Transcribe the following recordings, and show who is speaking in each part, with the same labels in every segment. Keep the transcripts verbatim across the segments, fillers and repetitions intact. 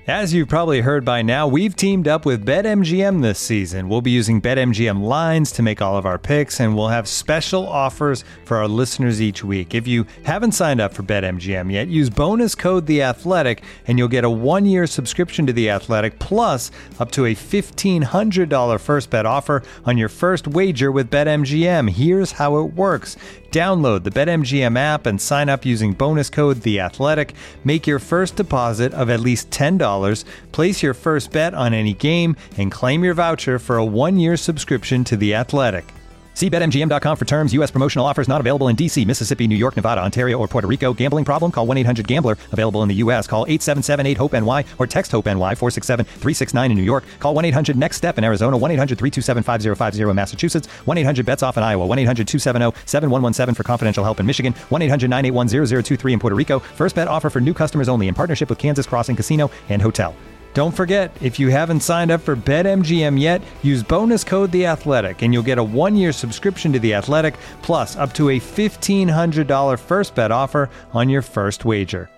Speaker 1: As you've probably heard by now, we've teamed up with BetMGM this season. We'll be using BetMGM lines to make all of our picks, and we'll have special offers for our listeners each week. If you haven't signed up for BetMGM yet, use bonus code The Athletic, and you'll get a one-year subscription to The Athletic, plus up to a fifteen hundred dollars first bet offer on your first wager with BetMGM. Here's how it works. Download the BetMGM app and sign up using bonus code The Athletic. Make your first deposit of at least ten dollars, place your first bet on any game, and claim your voucher for a one-year subscription to The Athletic. See Bet M G M dot com for terms. U S promotional offers not available in D C, Mississippi, New York, Nevada, Ontario, or Puerto Rico. Gambling problem? Call one eight hundred gambler. Available in the U S. Call eight seven seven eight hope N Y or text HOPE-NY four six seven three six nine in New York. Call one eight hundred next step in Arizona. one eight hundred three two seven five zero five zero in Massachusetts. one eight hundred bets off in Iowa. one eight hundred two seven zero seven one one seven for confidential help in Michigan. one eight hundred nine eight one zero zero two three in Puerto Rico. First bet offer for new customers only in partnership with Kansas Crossing Casino and Hotel. Don't forget, if you haven't signed up for BetMGM yet, use bonus code The Athletic, and you'll get a one-year subscription to The Athletic, plus up to a fifteen hundred dollars first bet offer on your first wager.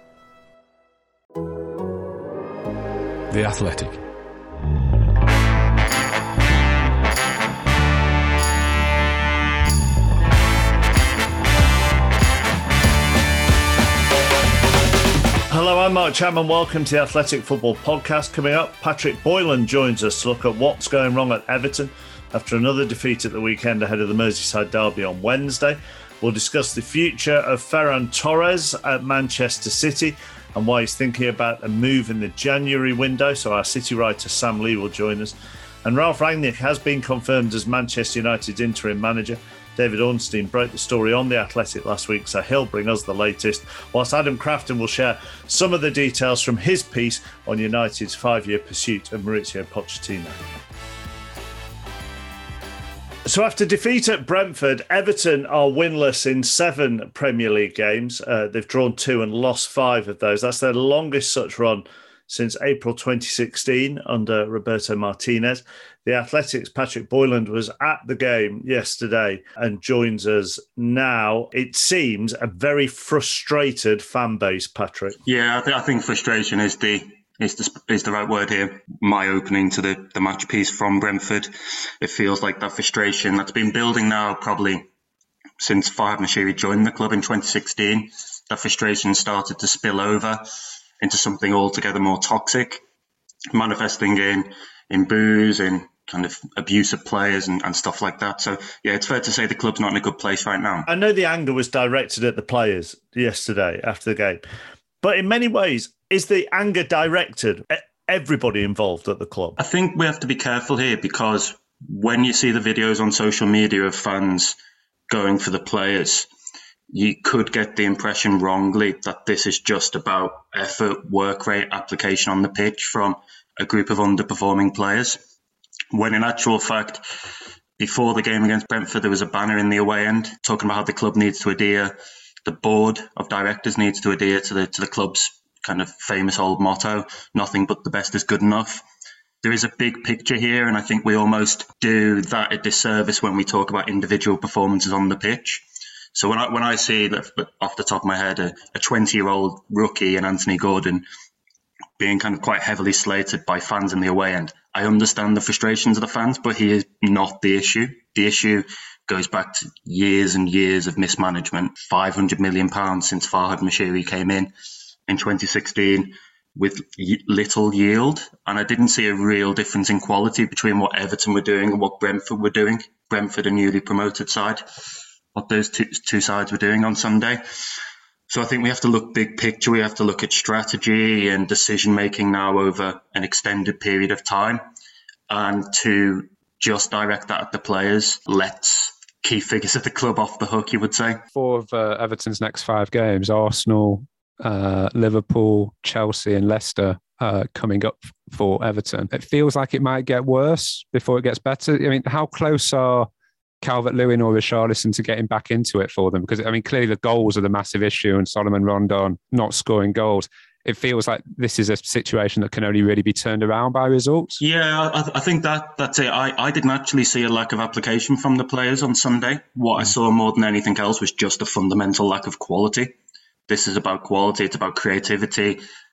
Speaker 2: The Athletic.
Speaker 3: Hello, I'm Mark Chapman. Welcome to the Athletic Football Podcast. Coming up, Patrick Boylan joins us to look at what's going wrong at Everton after another defeat at the weekend ahead of the Merseyside derby on Wednesday. We'll discuss the future of Ferran Torres at Manchester City and why he's thinking about a move in the January window. So our City writer Sam Lee will join us. And Ralf Rangnick has been confirmed as Manchester United's interim manager. David Ornstein broke the story on The Athletic last week, so he'll bring us the latest, whilst Adam Crafton will share some of the details from his piece on United's five-year pursuit of Mauricio Pochettino. So after defeat at Brentford, Everton are winless in seven Premier League games. Uh, they've drawn two and lost five of those. That's their longest such run since April twenty sixteen under Roberto Martinez. The Athletic's Patrick Boylan was at the game yesterday and joins us now. It seems a very frustrated fan base, Patrick.
Speaker 4: Yeah, I, th- I think frustration is the is the, is the right word here. My opening to the, the match piece from Brentford, it feels like that frustration that's been building now probably since Farhad Moshiri joined the club in twenty sixteen. That frustration started to spill over into something altogether more toxic, manifesting in in boos, in kind of abuse of players and, and stuff like that. So, yeah, it's fair to say the club's not in a good place right now.
Speaker 3: I know the anger was directed at the players yesterday after the game, but in many ways, is the anger directed at everybody involved at the club?
Speaker 4: I think we have to be careful here, because when you see the videos on social media of fans going for the players, you could get the impression wrongly that this is just about effort, work rate, application on the pitch from a group of underperforming players. When in actual fact, before the game against Brentford, there was a banner in the away end talking about how the club needs to adhere, the board of directors needs to adhere to the to the club's kind of famous old motto, nothing but the best is good enough. There is a big picture here, and I think we almost do that a disservice when we talk about individual performances on the pitch. So when I when I see that off the top of my head, a twenty-year-old rookie in Anthony Gordon being kind of quite heavily slated by fans in the away end, I understand the frustrations of the fans, but he is not the issue. The issue goes back to years and years of mismanagement, five hundred million pounds since Farhad Moshiri came in in twenty sixteen with little yield. And I didn't see a real difference in quality between what Everton were doing and what Brentford were doing. Brentford, a newly promoted side, what those two, two sides were doing on Sunday. So I think we have to look big picture. We have to look at strategy and decision making now over an extended period of time. And to just direct that at the players lets key figures of the club off the hook, you would say.
Speaker 5: Four of uh, Everton's next five games, Arsenal, uh, Liverpool, Chelsea and Leicester uh, coming up for Everton. It feels like it might get worse before it gets better. I mean, how close are Calvert-Lewin or Richarlison to getting back into it for them? Because, I mean, clearly the goals are the massive issue and Solomon Rondon not scoring goals. It feels like this is a situation that can only really be turned around by results.
Speaker 4: Yeah, I, I think that that's it. I, I didn't actually see a lack of application from the players on Sunday. What mm. I saw more than anything else was just a fundamental lack of quality. This is about quality. It's about creativity.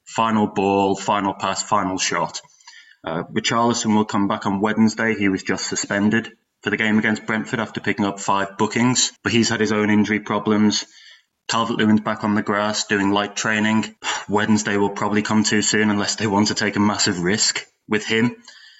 Speaker 4: final ball, final pass, final shot. Uh, Richarlison will come back on Wednesday. He was just suspended for the game against Brentford after picking up five bookings, but he's had his own injury problems. Calvert-Lewin's back on the grass doing light training. Wednesday will probably come too soon unless they want to take a massive risk with him.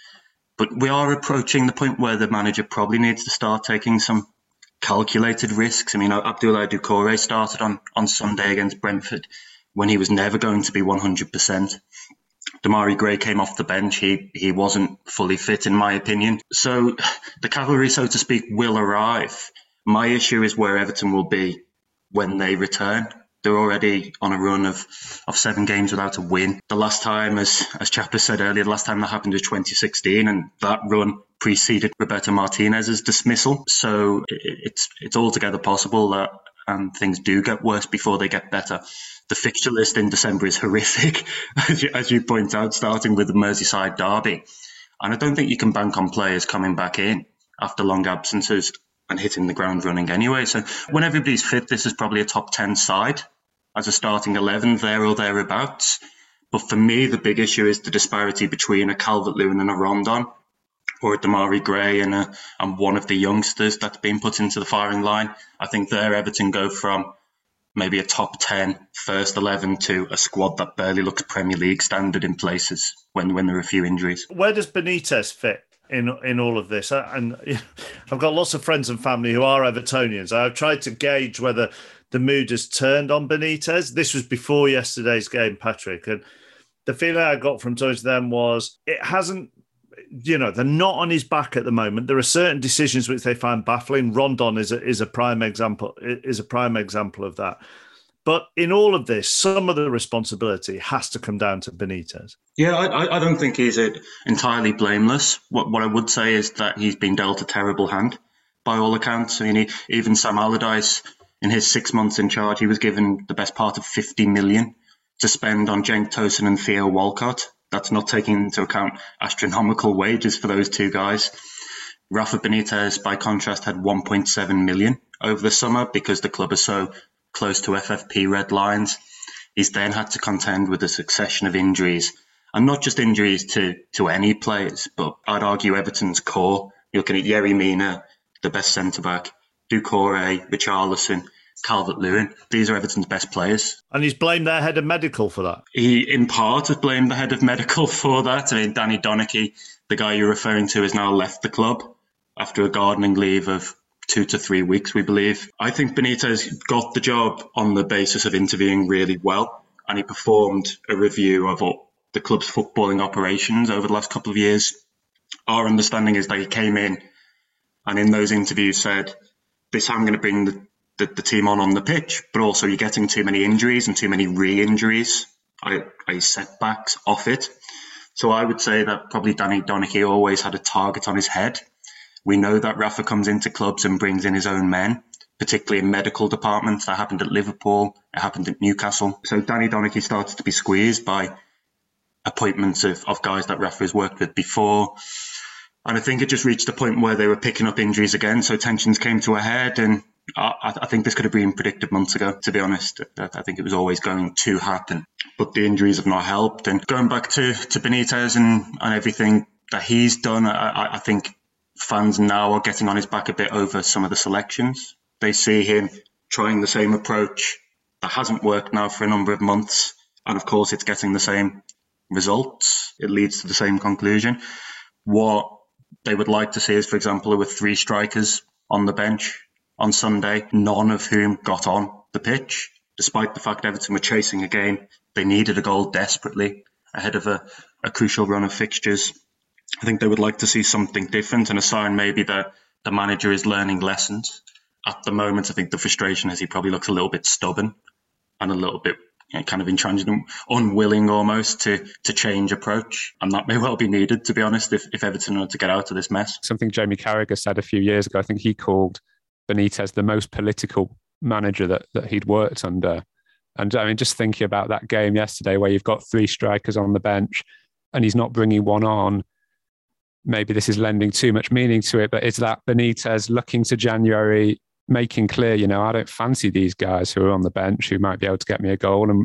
Speaker 4: But we are approaching the point where the manager probably needs to start taking some calculated risks. I mean, Abdoulaye Doucouré started on, on Sunday against Brentford when he was never going to be one hundred percent. Demarai Gray came off the bench. He he wasn't fully fit, in my opinion. So the cavalry, so to speak, will arrive. My issue is where Everton will be when they return. They're already on a run of, of seven games without a win. The last time, as as Chapper said earlier, the last time that happened was twenty sixteen, and that run preceded Roberto Martinez's dismissal. So it, it's it's altogether possible that um, things do get worse before they get better. The fixture list in December is horrific, as you, as you point out, starting with the Merseyside derby. And I don't think you can bank on players coming back in after long absences and hitting the ground running anyway. So when everybody's fit, this is probably a top ten side as a starting eleven, there or thereabouts. But for me, the big issue is the disparity between a Calvert-Lewin and a Rondon, or a Demarai Gray and, a, and one of the youngsters that's been put into the firing line. I think there Everton go from maybe a top ten first eleven to a squad that barely looks Premier League standard in places when, when there are a few injuries.
Speaker 3: Where does Benitez fit in in all of this? And I've got lots of friends and family who are Evertonians. I've tried to gauge whether the mood has turned on Benitez. This was before yesterday's game, Patrick, and the feeling I got from talking to them was it hasn't, you know, they're not on his back at the moment. There are certain decisions which they find baffling. Rondon is a, is a prime example is a prime example of that. But in all of this, some of the responsibility has to come down to Benitez.
Speaker 4: Yeah, I, I don't think he's entirely blameless. What what I would say is that he's been dealt a terrible hand by all accounts. I mean, he, even Sam Allardyce, in his six months in charge, he was given the best part of fifty million to spend on Cenk Tosun and Theo Walcott. That's not taking into account astronomical wages for those two guys. Rafa Benitez, by contrast, had one point seven million over the summer because the club is so close to F F P red lines. He's then had to contend with a succession of injuries, and not just injuries to, to any players, but I'd argue Everton's core. You're looking at Yerry Mina, the best centre-back, Doucouré, Richarlison, Calvert-Lewin. These are Everton's best players.
Speaker 3: And he's blamed their head of medical for that.
Speaker 4: He, in part, has blamed the head of medical for that. I mean, Danny Donachie, the guy you're referring to, has now left the club after a gardening leave of two to three weeks, we believe. I think Benitez got the job on the basis of interviewing really well, and he performed a review of all the club's footballing operations over the last couple of years. Our understanding is that he came in and in those interviews said, this is how I'm going to bring the The, the team on on the pitch, but also you're getting too many injuries and too many re-injuries, I, I setbacks off it. So I would say that probably Danny Donachie always had a target on his head. We know that Rafa comes into clubs and brings in his own men, particularly in medical departments. That happened at Liverpool, it happened at Newcastle. So Danny Donachie started to be squeezed by appointments of, of guys that Rafa has worked with before. And I think it just reached a point where they were picking up injuries again, so tensions came to a head, and I, I think this could have been predicted months ago, to be honest. I think it was always going to happen. But the injuries have not helped. And going back to, to Benitez and, and everything that he's done, I, I think fans now are getting on his back a bit over some of the selections. They see him trying the same approach that hasn't worked now for a number of months. And of course, it's getting the same results. It leads to the same conclusion. What they would like to see is, for example, there were three strikers on the bench on Sunday, none of whom got on the pitch. Despite the fact Everton were chasing a game, they needed a goal desperately ahead of a, a crucial run of fixtures. I think they would like to see something different, and a sign maybe that the manager is learning lessons. At the moment, I think the frustration is he probably looks a little bit stubborn and a little bit, you know, kind of intransigent, unwilling almost to to change approach. And that may well be needed, to be honest, if, if Everton want to get out of this mess.
Speaker 5: Something Jamie Carragher said a few years ago, I think he called Benitez the most political manager that, that he'd worked under. And I mean, just thinking about that game yesterday where you've got three strikers on the bench and he's not bringing one on, maybe this is lending too much meaning to it, but is that Benitez looking to January, making clear, you know, I don't fancy these guys who are on the bench who might be able to get me a goal, and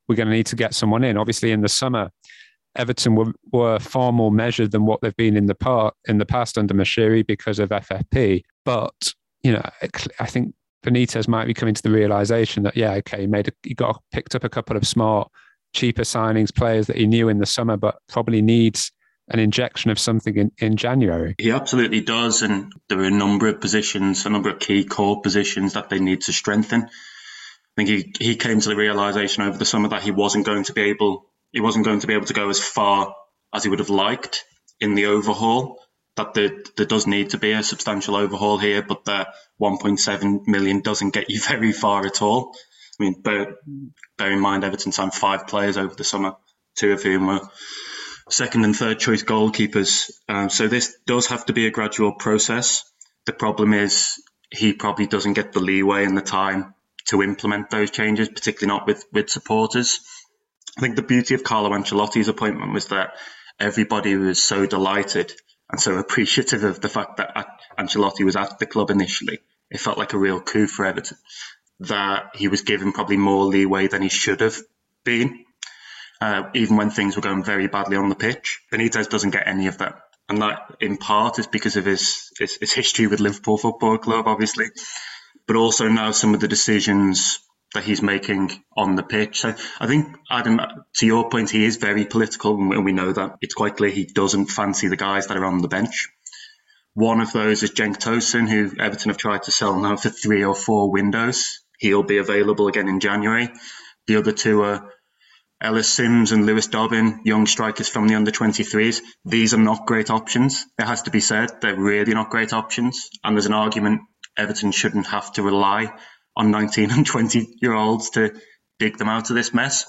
Speaker 5: we're going to need to get someone in. Obviously, in the summer, Everton were, were far more measured than what they've been in the part in the past under Moshiri because of F F P. But you know, I think Benitez might be coming to the realization that yeah, okay, he made a, he got picked up a couple of smart, cheaper signings, players that he knew in the summer, but probably needs an injection of something in, in January.
Speaker 4: He absolutely does, and there are a number of positions, a number of key core positions that they need to strengthen. I think he he came to the realization over the summer that he wasn't going to be able. He wasn't going to be able to go as far as he would have liked in the overhaul, that there, there does need to be a substantial overhaul here, but that one point seven million doesn't get you very far at all. I mean, bear, bear in mind, Everton signed five players over the summer, two of whom were second and third choice goalkeepers. Um, so this does have to be a gradual process. The problem is he probably doesn't get the leeway and the time to implement those changes, particularly not with, with supporters. I think the beauty of Carlo Ancelotti's appointment was that everybody was so delighted and so appreciative of the fact that Ancelotti was at the club initially. It felt like a real coup for Everton, that he was given probably more leeway than he should have been, uh, even when things were going very badly on the pitch. Benitez doesn't get any of that. And that, in part, is because of his, his, his history with Liverpool Football Club, obviously, but also now some of the decisions that he's making on the pitch. So I think, Adam, to your point, he is very political, and we know that. It's quite clear he doesn't fancy the guys that are on the bench. One of those is Cenk Tosun, who Everton have tried to sell now for three or four windows. He'll be available again in January. The other two are Ellis Sims and Lewis Dobbin, young strikers from the under twenty-threes. These are not great options. It has to be said, they're really not great options. And there's an argument Everton shouldn't have to rely on nineteen and twenty year olds to dig them out of this mess.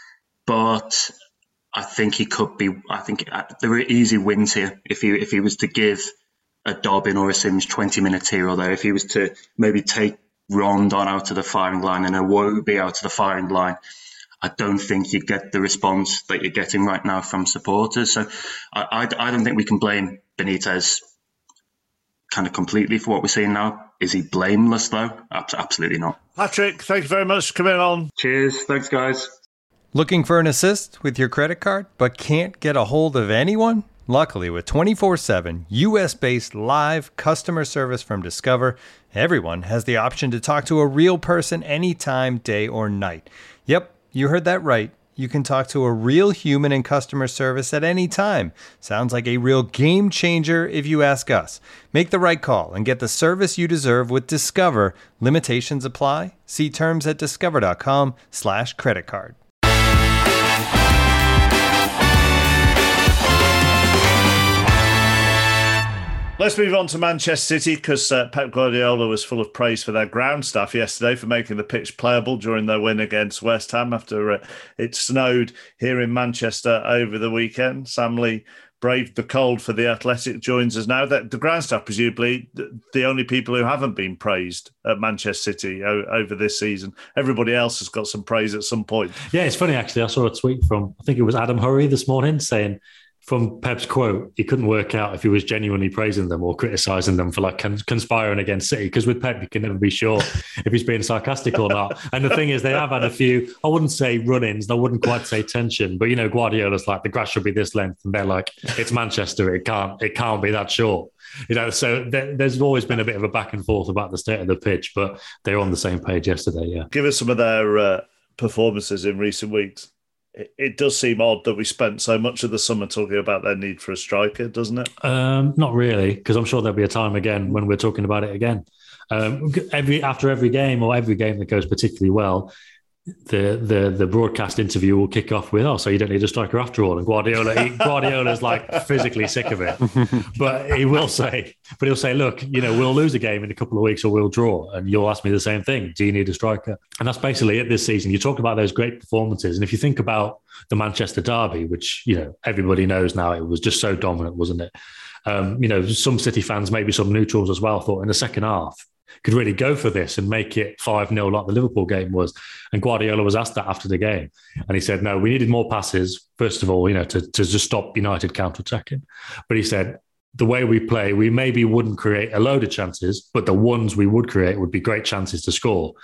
Speaker 4: But I think he could be, I think there are easy wins here if he, if he was to give a Dobbin or a Sims twenty minutes here or there, if he was to maybe take Rondon out to the firing line and Iwobi out to the firing line. I don't think you get the response that you're getting right now from supporters. So I, I, I don't think we can blame Benitez kind of completely for what we're seeing now. Is he blameless, though? Absolutely not.
Speaker 3: Patrick, thank you very much for coming on.
Speaker 4: Cheers. Thanks, guys.
Speaker 1: Looking for an assist with your credit card, but can't get a hold of anyone? Luckily, with twenty-four seven U S-based live customer service from Discover, everyone has the option to talk to a real person anytime, day or night. Yep, you heard that right. You can talk to a real human in customer service at any time. Sounds like a real game changer if you ask us. Make the right call and get the service you deserve with Discover. Limitations apply. See terms at discover.com slash credit card.
Speaker 3: Let's move on to Manchester City, because uh, Pep Guardiola was full of praise for their ground staff yesterday for making the pitch playable during their win against West Ham after uh, it snowed here in Manchester over the weekend. Sam Lee braved the cold for the Athletic, joins us now. That the ground staff, presumably, the only people who haven't been praised at Manchester City o- over this season. Everybody else has got some praise at some point.
Speaker 6: Yeah, it's funny, actually. I saw a tweet from, I think it was Adam Hurrey this morning, saying, from Pep's quote, he couldn't work out if he was genuinely praising them or criticising them for like cons- conspiring against City. Because with Pep, you can never be sure if he's being sarcastic or not. And the thing is, they have had a few, I wouldn't say run-ins, I wouldn't quite say tension, but you know, Guardiola's like, the grass should be this length, and they're like, it's Manchester, it can't, it can't be that short. You know, so there, there's always been a bit of a back and forth about the state of the pitch, but they were on the same page yesterday. Yeah,
Speaker 3: give us some of their uh, performances in recent weeks. It does seem odd that we spent so much of the summer talking about their need for a striker, doesn't it?
Speaker 6: Um, not really, because I'm sure there'll be a time again when we're talking about it again. Um, every after every game or every game that goes particularly well, the the the broadcast interview will kick off with, "Oh, so you don't need a striker after all." And Guardiola, he, Guardiola's like physically sick of it, but he will say, but he'll say, "Look, you know, we'll lose a game in a couple of weeks or we'll draw," and you'll ask me the same thing: "Do you need a striker?" And that's basically it this season. You talk about those great performances, and if you think about the Manchester derby, which you know everybody knows now, it was just so dominant, wasn't it? Um, you know, some City fans, maybe some neutrals as well, thought in the second half could really go for this and make it five nil like the Liverpool game was. And Guardiola was asked that after the game. And he said, no, we needed more passes, first of all, you know, to, to just stop United counter-attacking. But he said, the way we play, we maybe wouldn't create a load of chances, but the ones we would create would be great chances to score.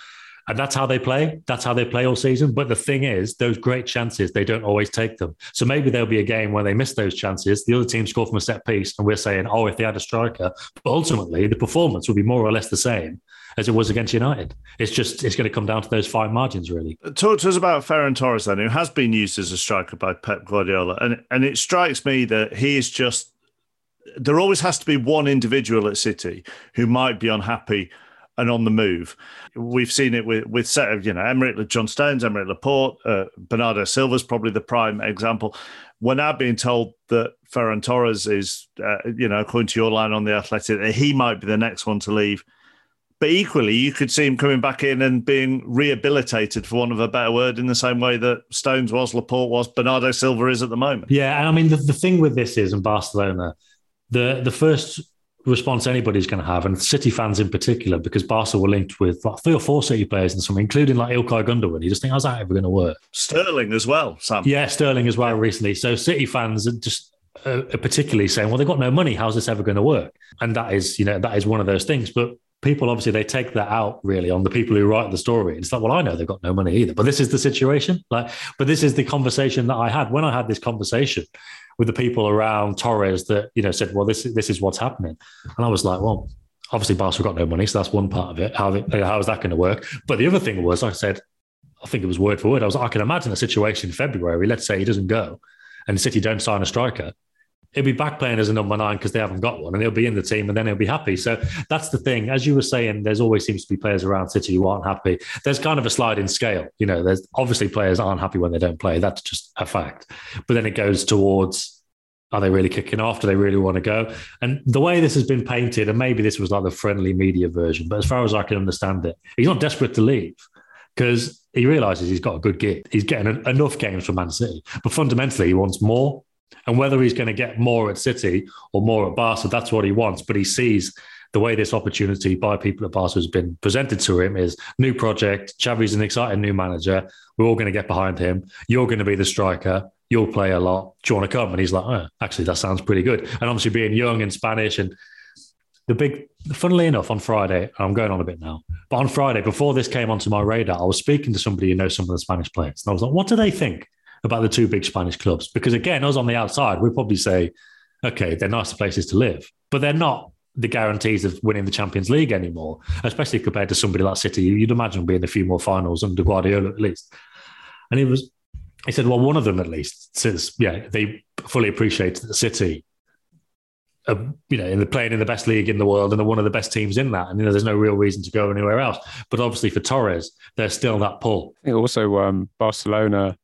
Speaker 6: And that's how they play. That's how they play all season. But the thing is, those great chances, they don't always take them. So maybe there'll be a game where they miss those chances. The other team score from a set piece, and we're saying, oh, if they had a striker. But ultimately, the performance will be more or less the same as it was against United. It's just, it's going to come down to those fine margins, really.
Speaker 3: Talk to us about Ferran Torres then, who has been used as a striker by Pep Guardiola. And, and it strikes me that he is just, there always has to be one individual at City who might be unhappy and on the move. We've seen it with, with set of, you know, Emerick, John Stones, Emerick Laporte, uh, Bernardo Silva's probably the prime example. We're now being told that Ferran Torres is, uh, you know, according to your line on The Athletic, that he might be the next one to leave. But equally, you could see him coming back in and being rehabilitated, for want of a better word, in the same way that Stones was, Laporte was, Bernardo Silva is at the moment.
Speaker 6: Yeah, and I mean, the, the thing with this is, in Barcelona, the, the first response anybody's going to have, and City fans in particular, because Barca were linked with like three or four City players and some, including like Ilkay Gundogan. You just think, how's that ever going to work?
Speaker 3: Sterling as well, Sam.
Speaker 6: Yeah, Sterling as well recently. So City fans are just uh, are particularly saying, well, they've got no money. How's this ever going to work? And that is, you know, that is one of those things. But people, obviously, they take that out really on the people who write the story. It's like, well, I know they've got no money either, but this is the situation. Like, but this is the conversation that I had when I had this conversation with the people around Torres that, you know, said, well, this, this is what's happening. And I was like, well, obviously Barca got no money, so that's one part of it. How, how is that going to work? But the other thing was, I said, I think it was word for word, I was like, I can imagine a situation in February, let's say he doesn't go and City don't sign a striker. He'll be back playing as a number nine because they haven't got one, and he'll be in the team and then he'll be happy. So that's the thing. As you were saying, there's always seems to be players around City who aren't happy. There's kind of a sliding scale. You know, there's obviously players aren't happy when they don't play. That's just a fact. But then it goes towards, are they really kicking off? Do they really want to go? And the way this has been painted, and maybe this was like the friendly media version, but as far as I can understand it, he's not desperate to leave because he realises he's got a good gig. He's getting enough games for Man City. But fundamentally, he wants more. And whether he's going to get more at City or more at Barca, that's what he wants. But he sees the way this opportunity by people at Barca has been presented to him is new project. Xavi's an exciting new manager. We're all going to get behind him. You're going to be the striker. You'll play a lot. Do you want to come? And he's like, oh, actually, that sounds pretty good. And obviously being young and Spanish and the big, funnily enough, on Friday, I'm going on a bit now, but on Friday, before this came onto my radar, I was speaking to somebody who knows some of the Spanish players. And I was like, what do they think about the two big Spanish clubs? Because again, us on the outside, we'd probably say, okay, they're nicer places to live, but they're not the guarantees of winning the Champions League anymore, especially compared to somebody like City. You'd imagine will be in a few more finals under Guardiola at least. And he was, he said, well, one of them at least says, yeah, they fully appreciate that City, uh, you know, in the playing in the best league in the world and are one of the best teams in that. And, you know, there's no real reason to go anywhere else. But obviously for Torres, there's still that pull.
Speaker 5: I think also um, Barcelona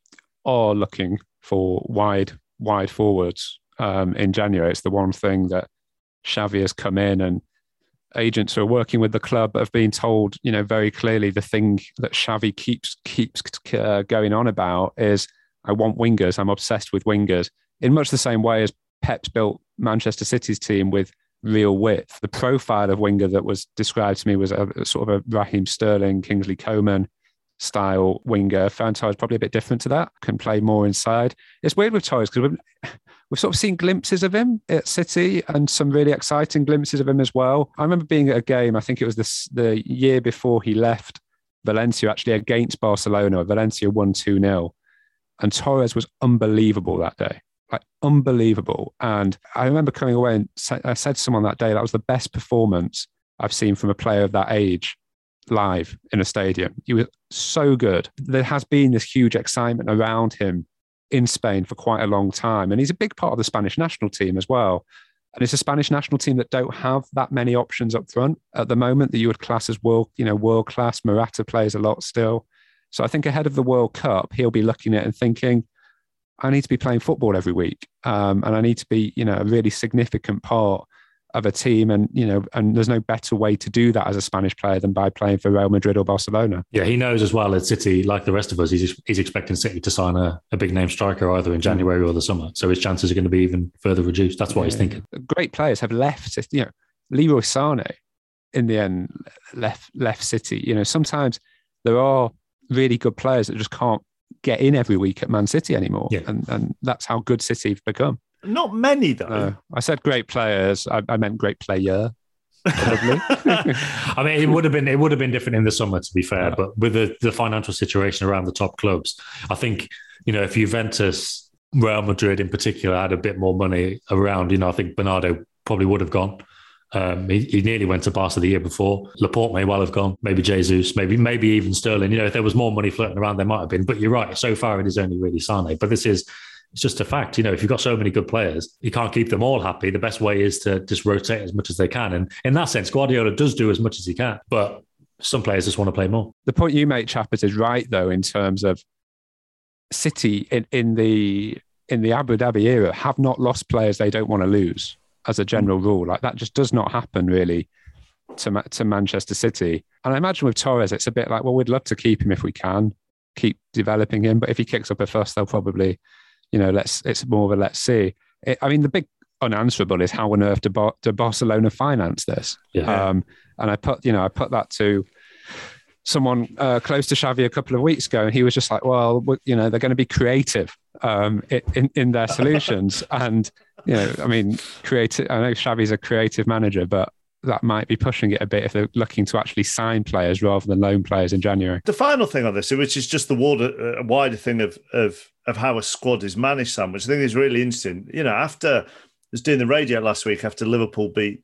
Speaker 5: are looking for wide, wide forwards um, in January. It's the one thing that Xavi has come in, and agents who are working with the club have been told, you know, very clearly the thing that Xavi keeps keeps uh, going on about is, I want wingers. I'm obsessed with wingers. In much the same way as Pep's built Manchester City's team with real width. The profile of winger that was described to me was a, a sort of a Raheem Sterling, Kingsley Coman style winger. Ferran Torres is probably a bit different to that, can play more inside. It's weird with Torres because we've, we've sort of seen glimpses of him at City and some really exciting glimpses of him as well. I remember being at a game, I think it was this, the year before he left Valencia, actually against Barcelona. Valencia won two nil. And Torres was unbelievable that day, like unbelievable. And I remember coming away and sa- I said to someone that day, that was the best performance I've seen from a player of that age live in a stadium. He was so good. There has been this huge excitement around him in Spain for quite a long time. And he's a big part of the Spanish national team as well. And it's a Spanish national team that don't have that many options up front at the moment that you would class as world, you know, world class. Morata plays a lot still. So I think ahead of the World Cup, he'll be looking at it and thinking, I need to be playing football every week. Um, and I need to be, you know, a really significant part of a team, and you know, and there's no better way to do that as a Spanish player than by playing for Real Madrid or Barcelona.
Speaker 6: Yeah, he knows as well at City, like the rest of us, he's he's expecting City to sign a, a big name striker either in January or the summer, so his chances are going to be even further reduced. That's what yeah. he's thinking.
Speaker 5: Great players have left. You know, Leroy Sané in the end left left City. You know, sometimes there are really good players that just can't get in every week at Man City anymore, yeah. and and that's how good City have become.
Speaker 3: Not many, though.
Speaker 5: No, I said great players. I, I meant great player. Probably.
Speaker 6: I mean, it would have been it would have been different in the summer, to be fair. But with the, the financial situation around the top clubs, I think, you know, if Juventus, Real Madrid in particular, had a bit more money around, you know, I think Bernardo probably would have gone. Um, he, he nearly went to Barca the year before. Laporte may well have gone. Maybe Jesus, maybe maybe even Sterling. You know, if there was more money floating around, there might have been. But you're right. So far, it is only really Sane. But this is it's just a fact. You know, if you've got so many good players, you can't keep them all happy. The best way is to just rotate as much as they can. And in that sense, Guardiola does do as much as he can. But some players just want to play more.
Speaker 5: The point you make, Chappers, is right, though, in terms of City in, in the in the Abu Dhabi era have not lost players they don't want to lose. As a general rule, like that just does not happen really to to Manchester City. And I imagine with Torres, it's a bit like, well, we'd love to keep him if we can, keep developing him. But if he kicks up a fuss, they'll probably, you know, let's. It's more of a let's see. It, I mean, the big unanswerable is how on earth do, Bar- do Barcelona finance this?
Speaker 6: Yeah.
Speaker 5: Um, and I put, you know, I put that to someone uh, close to Xavi a couple of weeks ago, and he was just like, well, you know, they're going to be creative um, in in their solutions and. You know, I mean, creative. I know Xavi's a creative manager, but that might be pushing it a bit if they're looking to actually sign players rather than loan players in January.
Speaker 3: The final thing on this, which is just the wider, uh, wider thing of, of of how a squad is managed, Sam, which I think is really interesting. You know, after I was doing the radio last week after Liverpool beat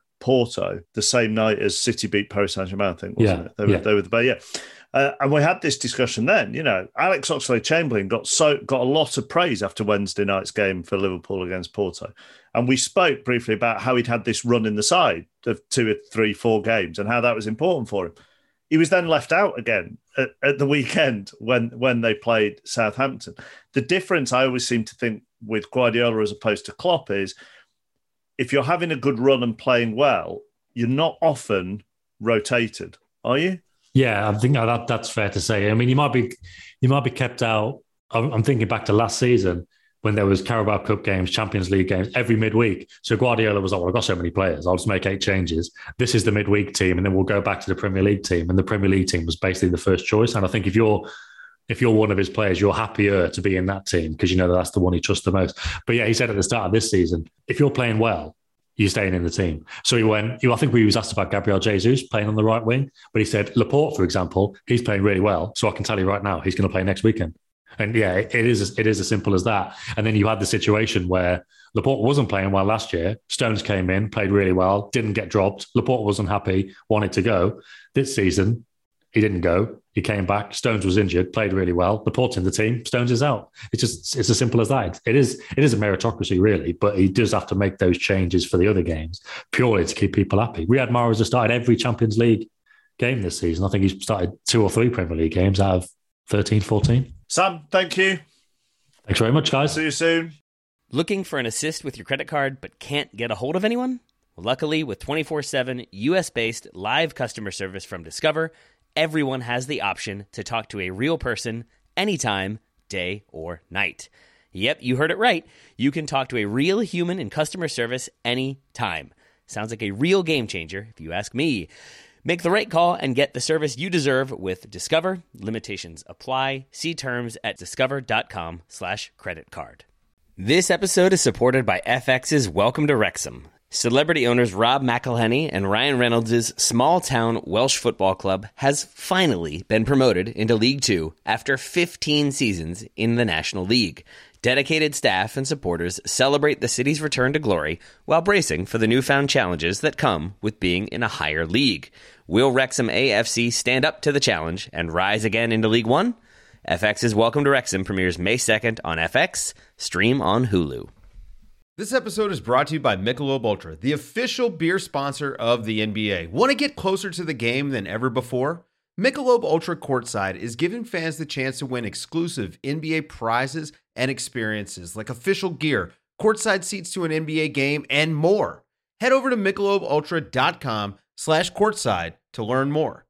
Speaker 3: Porto the same night as City beat Paris Saint-Germain, I think, wasn't
Speaker 6: yeah,
Speaker 3: it? They were,
Speaker 6: yeah.
Speaker 3: they were the yeah. Uh, and we had this discussion then, you know, Alex Oxlade-Chamberlain got so got a lot of praise after Wednesday night's game for Liverpool against Porto. And we spoke briefly about how he'd had this run in the side of two or three, four games and how that was important for him. He was then left out again at, at the weekend when, when they played Southampton. The difference I always seem to think with Guardiola as opposed to Klopp is if you're having a good run and playing well, you're not often rotated, are you?
Speaker 6: Yeah, I think that that's fair to say. I mean, you might be you might be kept out. I'm, I'm thinking back to last season when there was Carabao Cup games, Champions League games every midweek. So Guardiola was like, well, I've got so many players, I'll just make eight changes. This is the midweek team, and then we'll go back to the Premier League team. And the Premier League team was basically the first choice. And I think if you're if you're one of his players, you're happier to be in that team because you know that that's the one he trusts the most. But yeah, he said at the start of this season, if you're playing well, you're staying in the team. So he went, I think we was asked about Gabriel Jesus playing on the right wing, but he said, Laporte, for example, he's playing really well. So I can tell you right now, he's going to play next weekend. And yeah, it is, it is as simple as that. And then you had the situation where Laporte wasn't playing well last year. Stones came in, played really well, didn't get dropped. Laporte wasn't happy, wanted to go. This season, he didn't go. He came back. Stones was injured, played really well. Laporte's in the team. Stones is out. It's just, it's as simple as that. It is, it is a meritocracy, really, but he does have to make those changes for the other games purely to keep people happy. Riyad Mahrez has started every Champions League game this season. I think he's started two or three Premier League games out of thirteen, fourteen.
Speaker 3: Sam, thank you.
Speaker 6: Thanks very much, guys.
Speaker 3: See you soon.
Speaker 7: Looking for an assist with your credit card but can't get a hold of anyone? Well, luckily, with twenty-four seven U S-based live customer service from Discover, everyone has the option to talk to a real person anytime, day or night. Yep, you heard it right. You can talk to a real human in customer service anytime. Sounds like a real game changer, if you ask me. Make the right call and get the service you deserve with Discover. Limitations apply. See terms at discover.com slash credit card. This episode is supported by F X's Welcome to Wrexham. Celebrity owners Rob McElhenney and Ryan Reynolds' small-town Welsh football club has finally been promoted into League Two after fifteen seasons in the National League. Dedicated staff and supporters celebrate the city's return to glory while bracing for the newfound challenges that come with being in a higher league. Will Wrexham A F C stand up to the challenge and rise again into League One? F X's Welcome to Wrexham premieres May second on F X. Stream on Hulu.
Speaker 8: This episode is brought to you by Michelob Ultra, the official beer sponsor of the N B A. Want to get closer to the game than ever before? Michelob Ultra Courtside is giving fans the chance to win exclusive N B A prizes and experiences like official gear, courtside seats to an N B A game, and more. Head over to michelobultra.com slash courtside to learn more.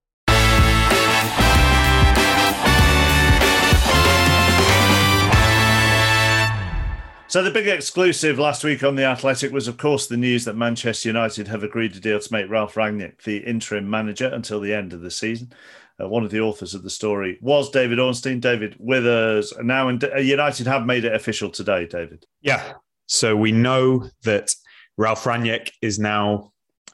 Speaker 3: So the big exclusive last week on The Athletic was, of course, the news that Manchester United have agreed a deal to make Ralf Rangnick the interim manager until the end of the season. Uh, one of the authors of the story was David Ornstein. David with us now, and United have made it official today, David.
Speaker 9: Yeah. So we know that Ralf Rangnick is now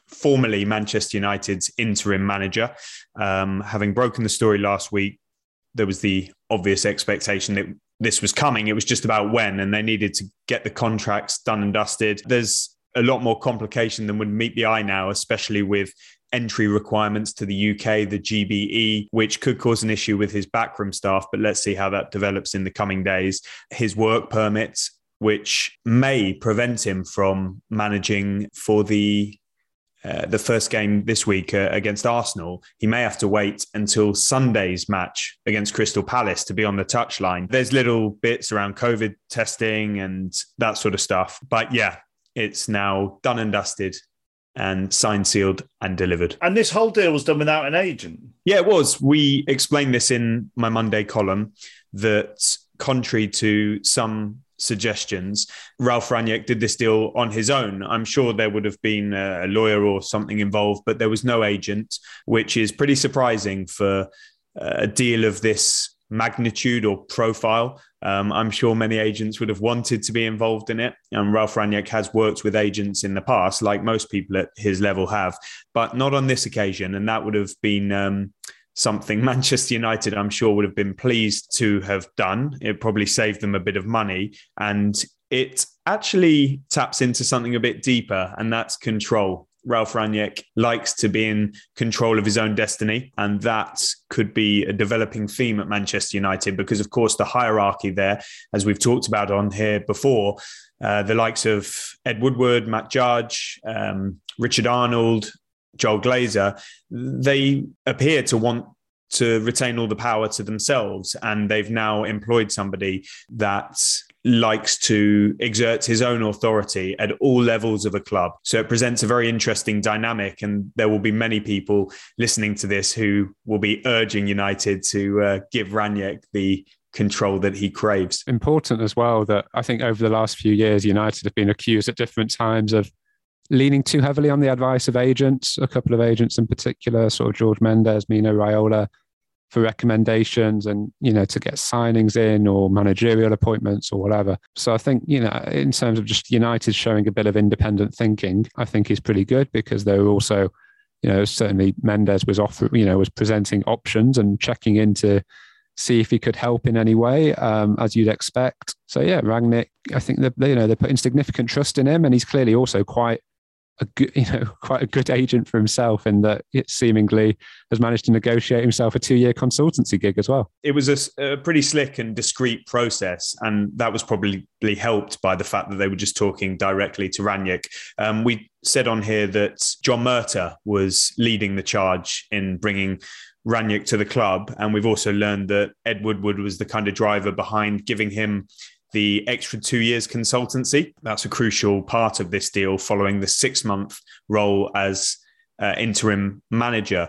Speaker 9: formerly Manchester United's interim manager. Um, having broken the story last week, there was the obvious expectation that this was coming. It was just about when, and they needed to get the contracts done and dusted. There's a lot more complication than would meet the eye now, especially with entry requirements to the U K, the G B E, which could cause an issue with his backroom staff. But let's see how that develops in the coming days. His work permits, which may prevent him from managing for the uh, the first game this week uh, against Arsenal. He may have to wait until Sunday's match against Crystal Palace to be on the touchline. There's little bits around COVID testing and that sort of stuff. But yeah, it's now done and dusted and signed, sealed and delivered.
Speaker 3: And this whole deal was done without an agent?
Speaker 9: Yeah, it was. We explained this in my Monday column that contrary to some suggestions, Ralf Rangnick did this deal on his own. I'm sure there would have been a lawyer or something involved, but there was no agent, which is pretty surprising for a deal of this magnitude or profile. Um, I'm sure many agents would have wanted to be involved in it. And Ralf Rangnick has worked with agents in the past, like most people at his level have, but not on this occasion. And that would have been um, something Manchester United, I'm sure, would have been pleased to have done. It probably saved them a bit of money. And it actually taps into something a bit deeper, and that's control. Ralf Rangnick likes to be in control of his own destiny, and that could be a developing theme at Manchester United because, of course, the hierarchy there, as we've talked about on here before, uh, the likes of Ed Woodward, Matt Judge, um, Richard Arnold, Joel Glazer, they appear to want to retain all the power to themselves, and they've now employed somebody that likes to exert his own authority at all levels of a club. So it presents a very interesting dynamic, and there will be many people listening to this who will be urging United to uh, give Rangnick the control that he craves.
Speaker 5: Important as well that I think over the last few years, United have been accused at different times of leaning too heavily on the advice of agents, a couple of agents in particular, sort of George Mendes, Mino Raiola, for recommendations and, you know, to get signings in or managerial appointments or whatever. So I think, you know, in terms of just United showing a bit of independent thinking, I think is pretty good because they were also, you know, certainly Mendes was offering, you know, was presenting options and checking in to see if he could help in any way, um, as you'd expect. So yeah, Rangnick, I think that, you know, they're putting significant trust in him, and he's clearly also quite a good, you know, quite a good agent for himself in that it seemingly has managed to negotiate himself a two-year consultancy gig as well.
Speaker 9: It was a, a pretty slick and discreet process, and that was probably helped by the fact that they were just talking directly to Rangnick. Um, we said on here that John Murtough was leading the charge in bringing Rangnick to the club, and we've also learned that Ed Woodward was the kind of driver behind giving him the extra two years consultancy. That's a crucial part of this deal following the six-month role as uh, interim manager.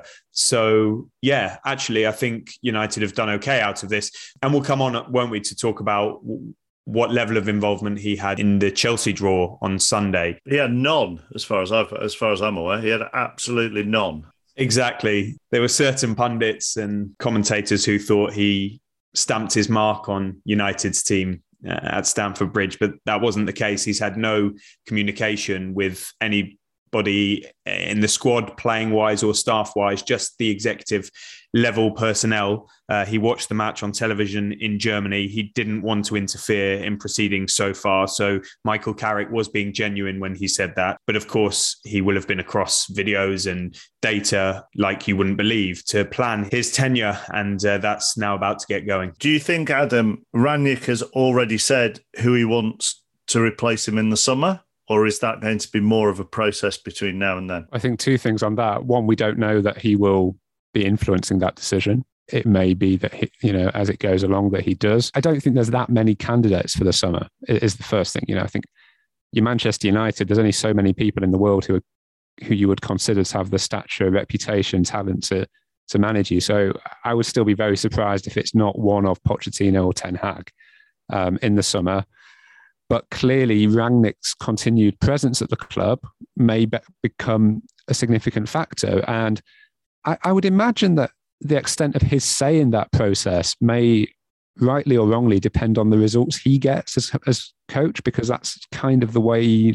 Speaker 9: So, yeah, actually, I think United have done okay out of this. And we'll come on, won't we, to talk about what level of involvement he had in the Chelsea draw on Sunday.
Speaker 3: He had none, as far as I've, as far as I'm aware. He had absolutely none.
Speaker 9: Exactly. There were certain pundits and commentators who thought he stamped his mark on United's team uh, at Stamford Bridge, but that wasn't the case. He's had no communication with anybody in the squad, playing wise or staff wise, just the executive level personnel. Uh, he watched the match on television in Germany. He didn't want to interfere in proceedings so far. So Michael Carrick was being genuine when he said that. But of course, he will have been across videos and data like you wouldn't believe to plan his tenure. And uh, that's now about to get going.
Speaker 3: Do you think, Adam, Rangnick has already said who he wants to replace him in the summer? Or is that going to be more of a process between now and then?
Speaker 5: I think two things on that. One, we don't know that he will be influencing that decision. It may be that, he, you know, as it goes along that he does. I don't think there's that many candidates for the summer, is the first thing. You know, I think you're Manchester United, there's only so many people in the world who are, who you would consider to have the stature, reputation, talent to, to manage you. So I would still be very surprised if it's not one of Pochettino or Ten Hag um, in the summer. But clearly, Rangnick's continued presence at the club may be- become a significant factor. And I, I would imagine that the extent of his say in that process may, rightly or wrongly, depend on the results he gets as, as coach, because that's kind of the way that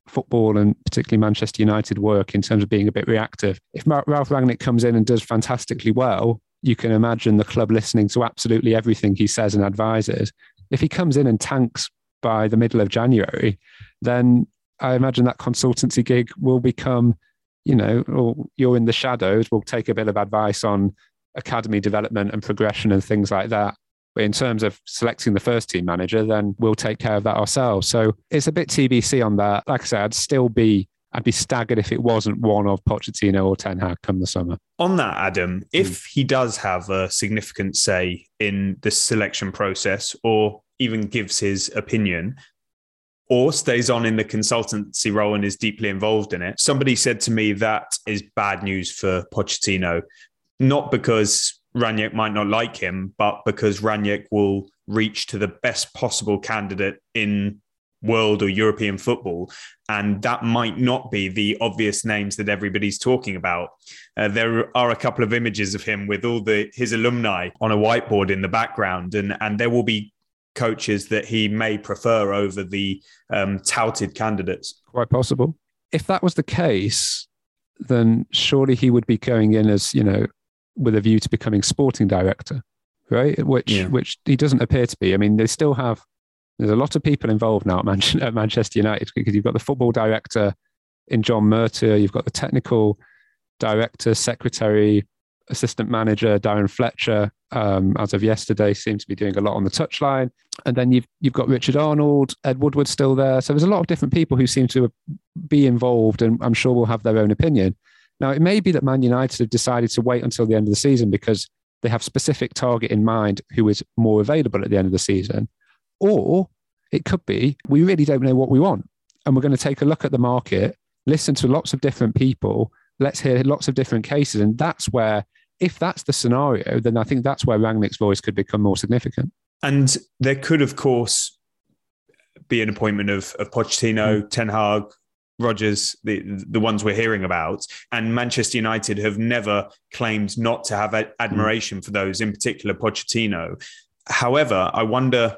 Speaker 5: football and particularly Manchester United work in terms of being a bit reactive. If Ralf Rangnick comes in and does fantastically well, you can imagine the club listening to absolutely everything he says and advises. If he comes in and tanks by the middle of January, then I imagine that consultancy gig will become, you know, or you're in the shadows, we'll take a bit of advice on academy development and progression and things like that. But in terms of selecting the first team manager, then we'll take care of that ourselves. So it's a bit T B C on that. Like I said, I'd still be, I'd be staggered if it wasn't one of Pochettino or Ten Hag come the summer.
Speaker 9: On that, Adam, if he does have a significant say in the selection process or even gives his opinion or stays on in the consultancy role and is deeply involved in it, somebody said to me that is bad news for Pochettino, not because Rangnick might not like him, but because Rangnick will reach to the best possible candidate in world or European football. And that might not be the obvious names that everybody's talking about. Uh, there are a couple of images of him with all the his alumni on a whiteboard in the background. And, and there will be coaches that he may prefer over the um, touted candidates.
Speaker 5: Quite possible. If that was the case, then surely he would be going in as, you know, with a view to becoming sporting director, right? Which yeah. which he doesn't appear to be. I mean, they still have, there's a lot of people involved now at, Man- at Manchester United, because you've got the football director in John Murtough, you've got the technical director, secretary, assistant manager, Darren Fletcher, um, as of yesterday, seems to be doing a lot on the touchline. And then you've you've got Richard Arnold, Ed Woodward's still there. So there's a lot of different people who seem to be involved, and I'm sure will have their own opinion. Now, it may be that Man United have decided to wait until the end of the season because they have specific target in mind who is more available at the end of the season. Or it could be, we really don't know what we want. And we're going to take a look at the market, listen to lots of different people, let's hear lots of different cases. And that's where, if that's the scenario, then I think that's where Rangnick's voice could become more significant.
Speaker 9: And there could, of course, be an appointment of, of Pochettino, mm. Ten Hag, Rodgers, the the ones we're hearing about, and Manchester United have never claimed not to have admiration for those, in particular Pochettino. However, I wonder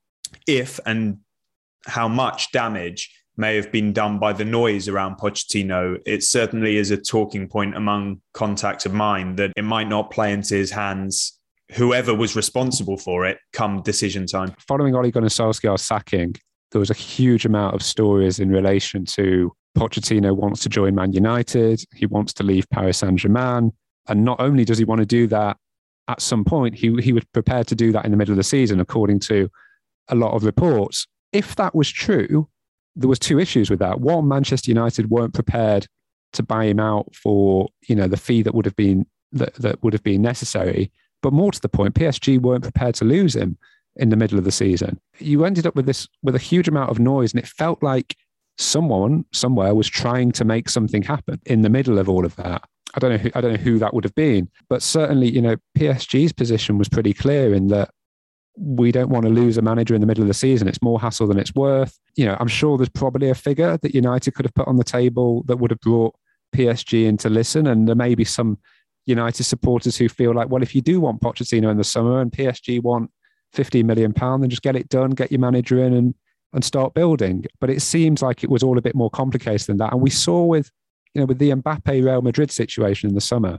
Speaker 9: if and how much damage may have been done by the noise around Pochettino. It certainly is a talking point among contacts of mine that it might not play into his hands, whoever was responsible for it, come decision time.
Speaker 5: Following Ole Gunnar Solskjaer's sacking, there was a huge amount of stories in relation to Pochettino wants to join Man United. He wants to leave Paris Saint-Germain. And not only does he want to do that at some point, he, he was prepared to do that in the middle of the season, according to a lot of reports. If that was true, there was two issues with that. One, Manchester United weren't prepared to buy him out for, you know, the fee that would have been that, that would have been necessary. But more to the point, P S G weren't prepared to lose him in the middle of the season. You ended up with this, with a huge amount of noise, and it felt like someone somewhere was trying to make something happen in the middle of all of that. I don't know who, I don't know who that would have been, but certainly, you know, P S G's position was pretty clear in that we don't want to lose a manager in the middle of the season. It's more hassle than it's worth. You know, I'm sure there's probably a figure that United could have put on the table that would have brought P S G in to listen. And there may be some United supporters who feel like, well, if you do want Pochettino in the summer and P S G want fifteen million pounds, then just get it done, get your manager in and, and start building. But it seems like it was all a bit more complicated than that. And we saw with, you know, with the Mbappe Real Madrid situation in the summer,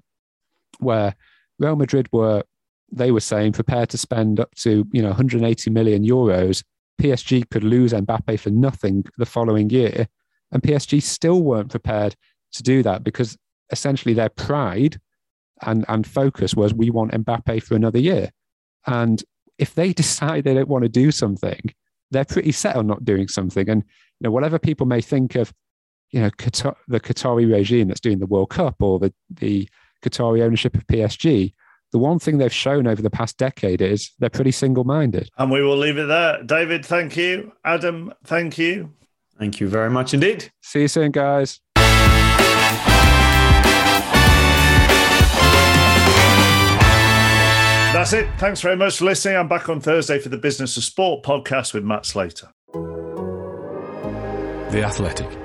Speaker 5: where Real Madrid were, they were saying, prepared to spend up to, you know, one hundred eighty million euros. P S G could lose Mbappe for nothing the following year. And P S G still weren't prepared to do that because essentially their pride and, and focus was, we want Mbappe for another year. And if they decide they don't want to do something, they're pretty set on not doing something. And, you know, whatever people may think of, you know, Qatar, the Qatari regime that's doing the World Cup, or the, the Qatari ownership of P S G, the one thing they've shown over the past decade is they're pretty single-minded.
Speaker 3: And we will leave it there. David, thank you. Adam, thank you.
Speaker 9: Thank you very much indeed.
Speaker 5: See you soon, guys.
Speaker 3: That's it. Thanks very much for listening. I'm back on Thursday for the Business of Sport podcast with Matt Slater.
Speaker 2: The Athletic.